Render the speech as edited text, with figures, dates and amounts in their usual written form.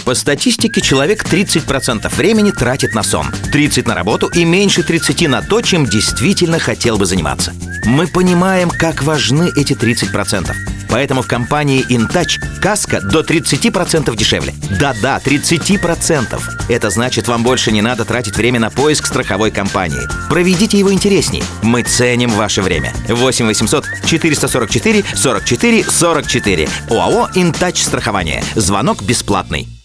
По статистике, человек 30% времени тратит на сон, 30% на работу и меньше 30% на то, чем действительно хотел бы заниматься. Мы понимаем, как важны эти 30%. Поэтому в компании InTouch каска до 30% дешевле. Да-да, 30%. Это значит, вам больше не надо тратить время на поиск страховой компании. Проведите его интересней. Мы ценим ваше время. 8 800 444 44 44. ОАО InTouch страхование. Звонок бесплатный.